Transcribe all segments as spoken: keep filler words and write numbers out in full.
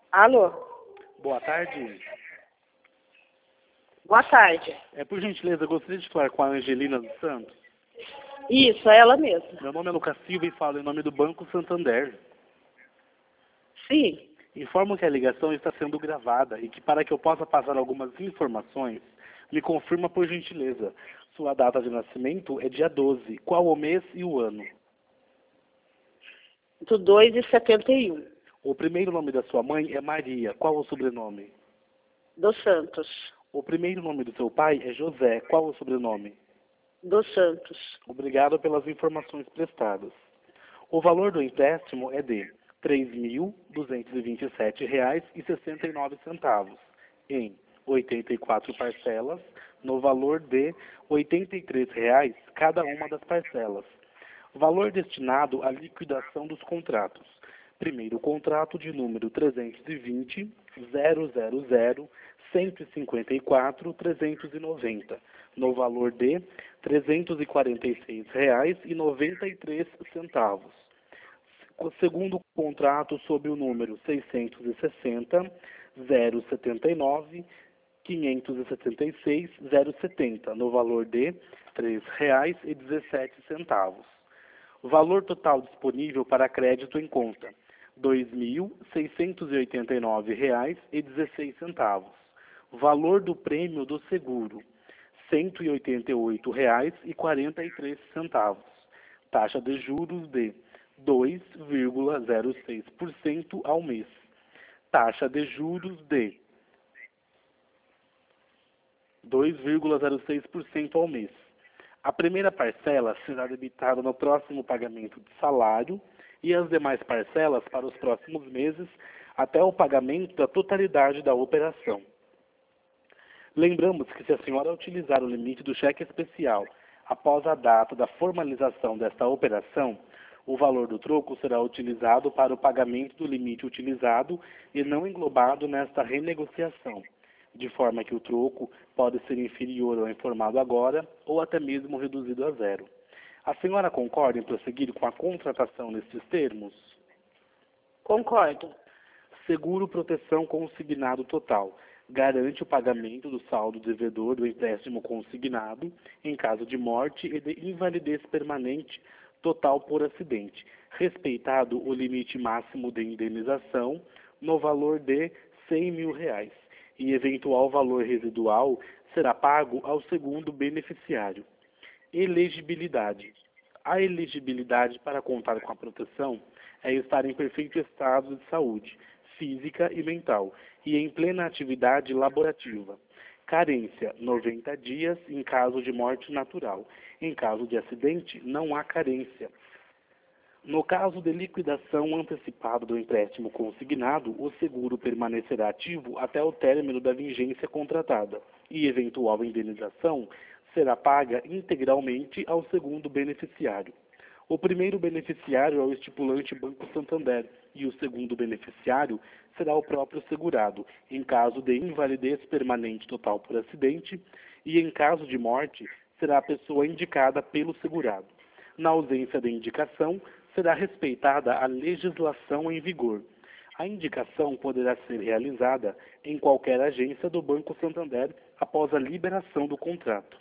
Alô? Boa tarde. Boa tarde. É, por gentileza, eu gostaria de falar com a Angelina dos Santos. Isso, é ela mesma. Meu nome é Lucas Silva e falo em nome do Banco Santander. Sim. Informo que a ligação está sendo gravada e que, para que eu possa passar algumas informações, me confirma por gentileza. Sua data de nascimento é dia doze. Qual o mês e o ano? Do dois e setenta e um. O primeiro nome da sua mãe é Maria. Qual o sobrenome? Dos Santos. O primeiro nome do seu pai é José. Qual o sobrenome? Dos Santos. Obrigado pelas informações prestadas. O valor do empréstimo é de três mil duzentos e vinte e sete reais e sessenta e nove centavos, em oitenta e quatro parcelas, no valor de oitenta e três reais cada uma das parcelas. Valor destinado à liquidação dos contratos. Primeiro contrato de número trezentos e vinte, zero zero zero, cento e cinquenta e quatro, trezentos e noventa, no valor de trezentos e quarenta e seis reais e noventa e três centavos. O segundo contrato sob o número seiscentos e sessenta, zero setenta e nove, quinhentos e setenta e seis, zero setenta, no valor de três reais e dezessete centavos. Valor total disponível para crédito em conta: dois mil seiscentos e oitenta e nove reais e dezesseis centavos. Valor do prêmio do seguro: cento e oitenta e oito reais e quarenta e três centavos. Taxa de juros de dois vírgula zero seis por cento ao mês. Taxa de juros de dois vírgula zero seis por cento ao mês. A primeira parcela será debitada no próximo pagamento de salário e as demais parcelas para os próximos meses até o pagamento da totalidade da operação. Lembramos que se a senhora utilizar o limite do cheque especial após a data da formalização desta operação, o valor do troco será utilizado para o pagamento do limite utilizado e não englobado nesta renegociação, de forma que o troco pode ser inferior ao informado agora ou até mesmo reduzido a zero. A senhora concorda em prosseguir com a contratação nestes termos? Concordo. Seguro proteção consignado total. Garante o pagamento do saldo devedor do empréstimo consignado em caso de morte e de invalidez permanente total por acidente, respeitado o limite máximo de indenização no valor de cem mil reais, e eventual valor residual será pago ao segundo beneficiário. Elegibilidade. A elegibilidade para contar com a proteção é estar em perfeito estado de saúde, física e mental, e em plena atividade laborativa. Carência, noventa dias em caso de morte natural. Em caso de acidente, não há carência. No caso de liquidação antecipada do empréstimo consignado, o seguro permanecerá ativo até o término da vigência contratada e eventual indenização será paga integralmente ao segundo beneficiário. O primeiro beneficiário é o estipulante Banco Santander e o segundo beneficiário será o próprio segurado, em caso de invalidez permanente total por acidente, e em caso de morte, será a pessoa indicada pelo segurado. Na ausência de indicação, será respeitada a legislação em vigor. A indicação poderá ser realizada em qualquer agência do Banco Santander após a liberação do contrato.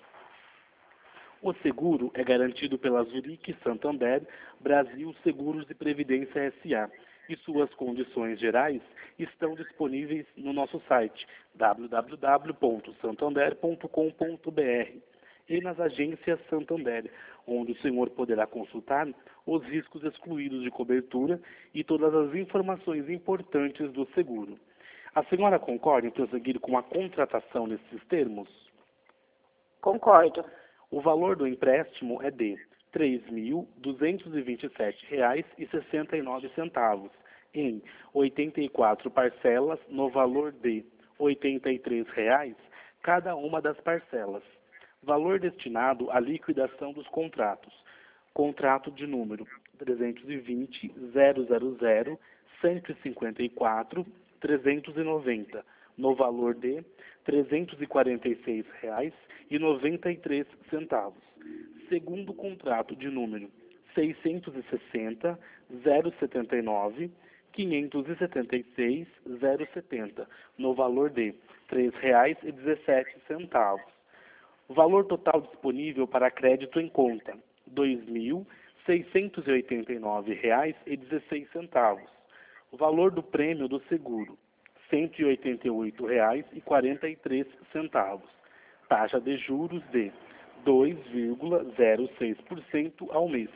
O seguro é garantido pela Zurich Santander Brasil Seguros e Previdência S A e suas condições gerais estão disponíveis no nosso site w w w ponto santander ponto com ponto b r e nas agências Santander, onde o senhor poderá consultar os riscos excluídos de cobertura e todas as informações importantes do seguro. A senhora concorda em prosseguir com a contratação nesses termos? Concordo. O valor do empréstimo é de três mil duzentos e vinte e sete reais e sessenta e nove centavos, em oitenta e quatro parcelas, no valor de oitenta e três reais cada uma das parcelas. Valor destinado à liquidação dos contratos. Contrato de número trezentos e vinte, zero zero zero, cento e cinquenta e quatro, trezentos e noventa, no valor de trezentos e quarenta e seis reais e noventa e três centavos. Segundo contrato de número seiscentos e sessenta, zero setenta e nove, quinhentos e setenta e seis reais e setenta centavos, no valor de três reais e dezessete centavos. O valor total disponível para crédito em conta, dois mil seiscentos e oitenta e nove reais e dezesseis centavos. O valor do prêmio do seguro, cento e oitenta e oito reais e quarenta e três centavos. Taxa de juros de dois vírgula zero seis por cento ao mês.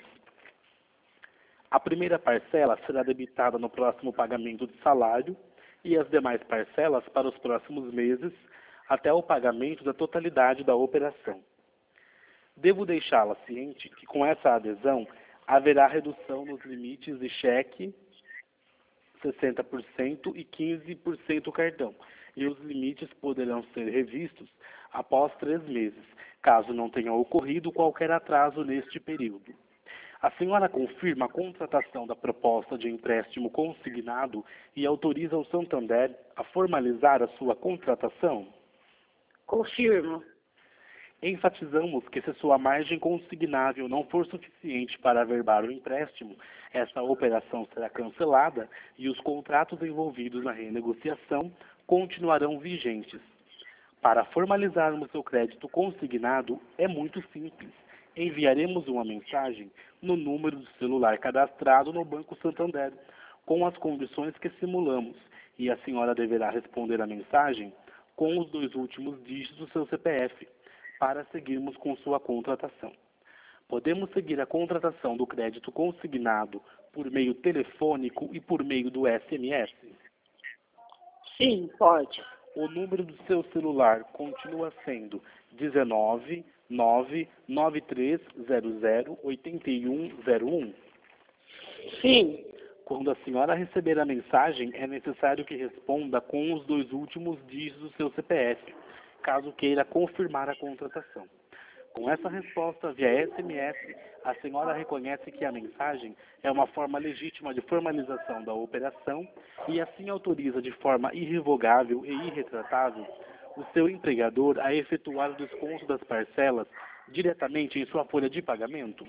A primeira parcela será debitada no próximo pagamento de salário e as demais parcelas para os próximos meses até o pagamento da totalidade da operação. Devo deixá-la ciente que com essa adesão haverá redução nos limites de cheque sessenta por cento e quinze por cento cartão, e os limites poderão ser revistos após três meses, caso não tenha ocorrido qualquer atraso neste período. A senhora confirma a contratação da proposta de empréstimo consignado e autoriza o Santander a formalizar a sua contratação? Confirmo. Enfatizamos que se sua margem consignável não for suficiente para averbar o empréstimo, essa operação será cancelada e os contratos envolvidos na renegociação continuarão vigentes. Para formalizarmos seu crédito consignado, é muito simples. Enviaremos uma mensagem no número do celular cadastrado no Banco Santander, com as condições que simulamos, e a senhora deverá responder a mensagem com os dois últimos dígitos do seu C P F, para seguirmos com sua contratação. Podemos seguir a contratação do crédito consignado por meio telefônico e por meio do S M S? Sim, pode. O número do seu celular continua sendo dezenove, nove, nove três zero zero, oito um zero um? Sim. Quando a senhora receber a mensagem, é necessário que responda com os dois últimos dígitos do seu C P F, caso queira confirmar a contratação. Com essa resposta via S M S, a senhora reconhece que a mensagem é uma forma legítima de formalização da operação e assim autoriza de forma irrevogável e irretratável o seu empregador a efetuar o desconto das parcelas diretamente em sua folha de pagamento?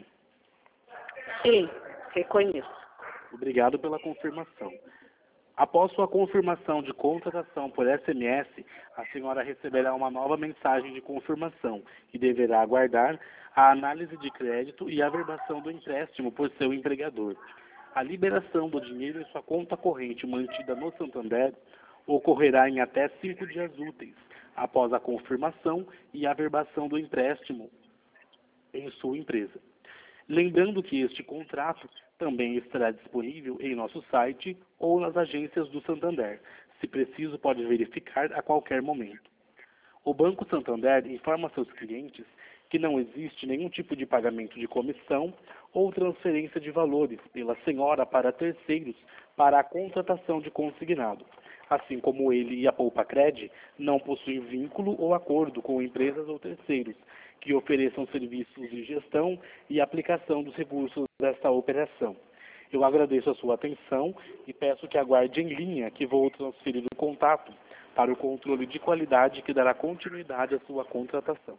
Sim, reconheço. Obrigado pela confirmação. Após sua confirmação de contratação por S M S, a senhora receberá uma nova mensagem de confirmação e deverá aguardar a análise de crédito e a averbação do empréstimo por seu empregador. A liberação do dinheiro em sua conta corrente mantida no Santander ocorrerá em até cinco dias úteis, após a confirmação e a averbação do empréstimo em sua empresa. Lembrando que este contrato também estará disponível em nosso site ou nas agências do Santander. Se preciso, pode verificar a qualquer momento. O Banco Santander informa seus clientes que não existe nenhum tipo de pagamento de comissão ou transferência de valores pela senhora para terceiros para a contratação de consignado. Assim como ele e a Poupacred não possuem vínculo ou acordo com empresas ou terceiros que ofereçam serviços de gestão e aplicação dos recursos desta operação. Eu agradeço a sua atenção e peço que aguarde em linha que vou transferir o contato para o controle de qualidade que dará continuidade à sua contratação.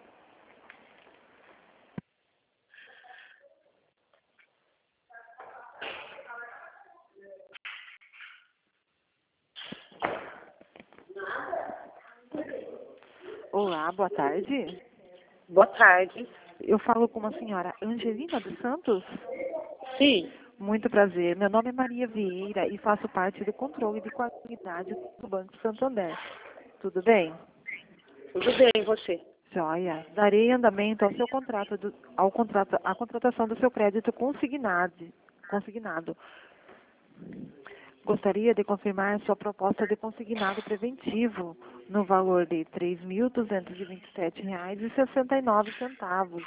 Olá, boa tarde. Boa tarde. Eu falo com a senhora Angelina dos Santos. Sim. Muito prazer. Meu nome é Maria Vieira e faço parte do controle de qualidade do Banco Santander. Tudo bem? Tudo bem, e você? Joia. Darei andamento ao seu contrato, do, ao contrato, à contratação do seu crédito consignado. consignado. Gostaria de confirmar sua proposta de consignado preventivo no valor de três mil duzentos e vinte e sete reais e sessenta e nove centavos.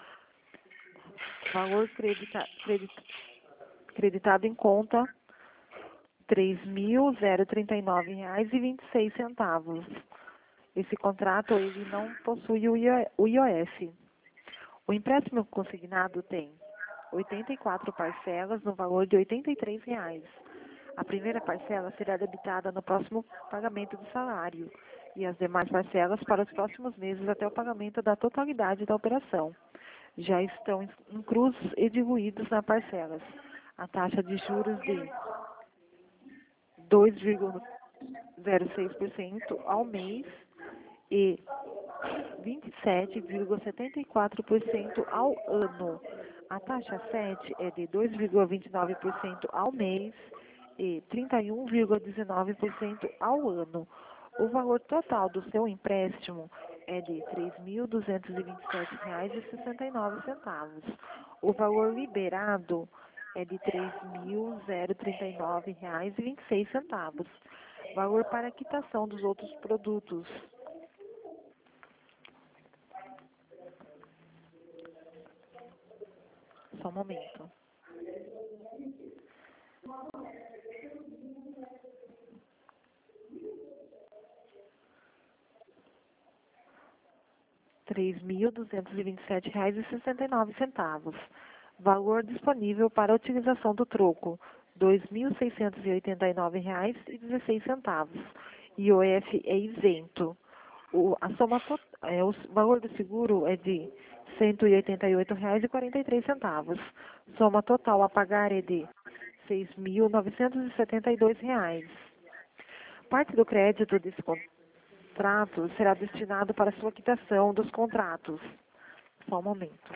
Valor credita, credita, creditado em conta três mil trinta e nove reais e vinte e seis centavos. Esse contrato ele não possui o I O F. O empréstimo consignado tem oitenta e quatro parcelas no valor de oitenta e três reais. A primeira parcela será debitada no próximo pagamento do salário e as demais parcelas para os próximos meses até o pagamento da totalidade da operação. Já estão inclusos e diluídos nas parcelas a taxa de juros de dois vírgula zero seis por cento ao mês e vinte e sete vírgula setenta e quatro por cento ao ano. A taxa sete é de dois vírgula vinte e nove por cento ao mês e trinta e um vírgula dezenove por cento ao ano. O valor total do seu empréstimo é de três mil duzentos e vinte e sete reais e sessenta e nove centavos. O valor liberado é de três mil trinta e nove reais e vinte e seis centavos. Valor para quitação dos outros produtos. Só um momento. Três mil duzentos e vinte e sete reais e sessenta e nove centavos. Valor disponível para utilização do troco, dois mil seiscentos e oitenta e nove reais e dezesseis centavos. I O F é isento. O, a soma to, é, o valor do seguro é de cento e oitenta e oito reais e quarenta e três centavos. Soma total a pagar é de seis mil novecentos e setenta e dois reais. Parte do crédito desse contrato será destinado para sua quitação dos contratos. Só um momento.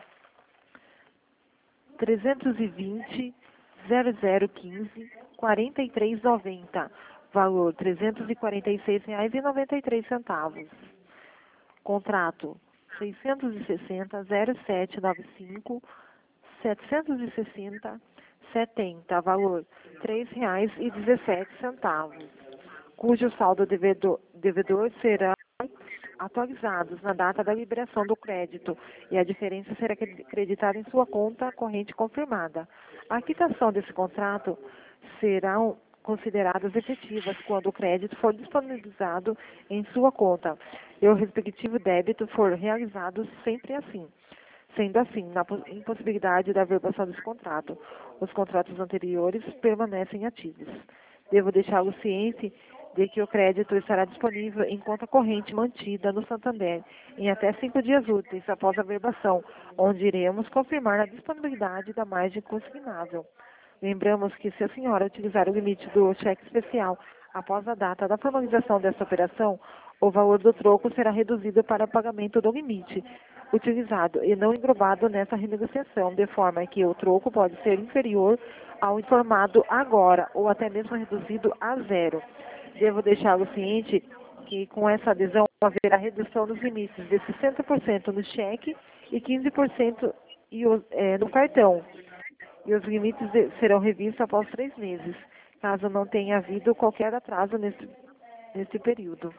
trezentos e vinte, zero zero quinze, quarenta e três noventa. Valor trezentos e quarenta e seis reais e noventa e três centavos. Contrato seiscentos e sessenta, zero sete nove cinco, setecentos e sessenta, setenta. Valor três reais e dezessete centavos. Cujo saldo devedor, devedor será atualizados na data da liberação do crédito e a diferença será creditada em sua conta corrente confirmada. A quitação desse contrato serão consideradas efetivas quando o crédito for disponibilizado em sua conta e o respectivo débito for realizado sempre assim. Sendo assim, na impossibilidade da averbação desse contrato, os contratos anteriores permanecem ativos. Devo deixá-lo ciente de que o crédito estará disponível em conta corrente mantida no Santander em até cinco dias úteis após a averbação, onde iremos confirmar a disponibilidade da margem consignável. Lembramos que, se a senhora utilizar o limite do cheque especial após a data da formalização desta operação, o valor do troco será reduzido para pagamento do limite utilizado e não englobado nessa renegociação, de forma que o troco pode ser inferior ao informado agora ou até mesmo reduzido a zero. Devo deixá-lo ciente que com essa adesão haverá redução dos limites de sessenta por cento no cheque e quinze por cento no cartão. E os limites de, serão revistos após três meses, caso não tenha havido qualquer atraso nesse, nesse período.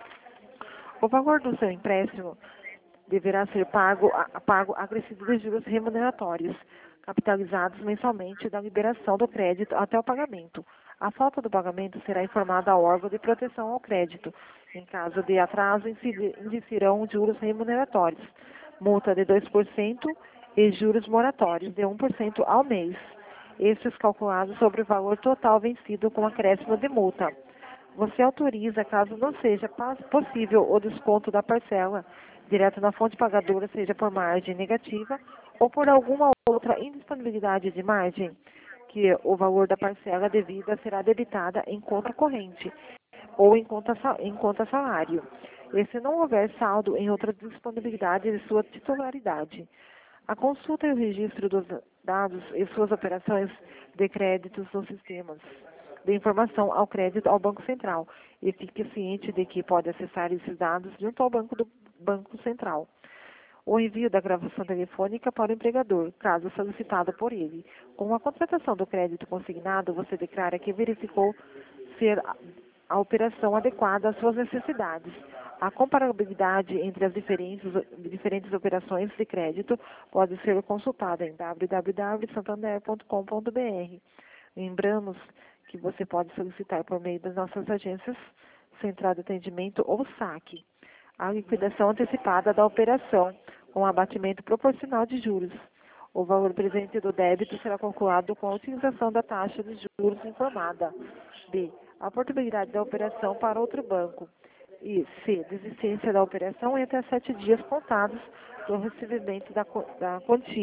O valor do seu empréstimo deverá ser pago, a, pago acrescido de juros remuneratórios, capitalizados mensalmente da liberação do crédito até o pagamento. A falta do pagamento será informada ao órgão de proteção ao crédito. Em caso de atraso, incidirão juros remuneratórios, multa de dois por cento e juros moratórios de um por cento ao mês. Estes calculados sobre o valor total vencido com acréscimo de multa. Você autoriza, caso não seja possível o desconto da parcela direto na fonte pagadora, seja por margem negativa ou por alguma outra indisponibilidade de margem, que o valor da parcela devida será debitada em conta corrente ou em conta, em conta salário, e se não houver saldo em outra disponibilidade de sua titularidade. A consulta e o registro dos dados e suas operações de créditos nos sistemas de informação ao crédito ao Banco Central, e fique ciente de que pode acessar esses dados junto ao Banco do Banco Central. O envio da gravação telefônica para o empregador, caso solicitado por ele. Com a contratação do crédito consignado, você declara que verificou ser a operação adequada às suas necessidades. A comparabilidade entre as diferentes, diferentes operações de crédito pode ser consultada em w w w ponto santander ponto com ponto b r. Lembramos que você pode solicitar por meio das nossas agências, Central de Atendimento ou saque, a liquidação antecipada da operação, com abatimento proporcional de juros. O valor presente do débito será calculado com a utilização da taxa de juros informada. B. A portabilidade da operação para outro banco. E C. Desistência da operação em até sete dias contados do recebimento da, da quantia.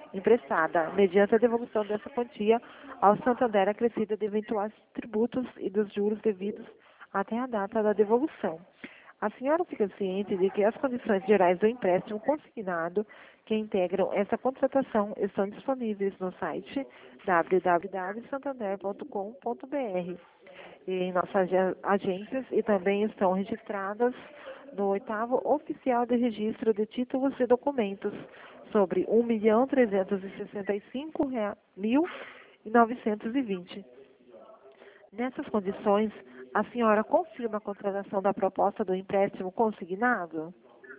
emprestada, mediante a devolução dessa quantia ao Santander acrescida de eventuais tributos e dos juros devidos até a data da devolução. A senhora fica ciente de que as condições gerais do empréstimo consignado que integram essa contratação estão disponíveis no site w w w ponto santander ponto com ponto b r e em nossas agências e também estão registradas no oitavo Oficial de Registro de Títulos e Documentos sobre um milhão trezentos e sessenta e cinco mil novecentos e vinte. Nessas condições, a senhora confirma a contratação da proposta do empréstimo consignado?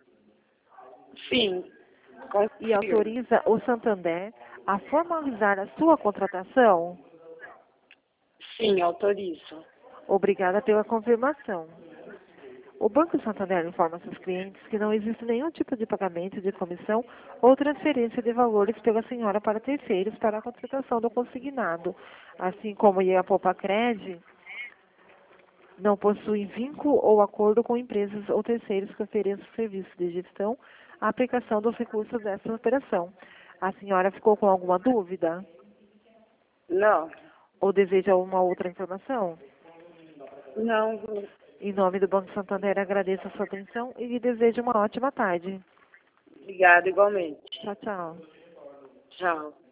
Sim. E autoriza o Santander a formalizar a sua contratação? Sim, autorizo. Obrigada pela confirmação. O Banco Santander informa seus clientes que não existe nenhum tipo de pagamento de comissão ou transferência de valores pela senhora para terceiros para a contratação do consignado, assim como a Poupa-Cred não possui vínculo ou acordo com empresas ou terceiros que ofereçam serviços de gestão à aplicação dos recursos dessa operação. A senhora ficou com alguma dúvida? Não. Ou deseja alguma outra informação? Não. Em nome do Banco Santander, agradeço a sua atenção e lhe desejo uma ótima tarde. Obrigada, igualmente. Tchau, tchau. Tchau.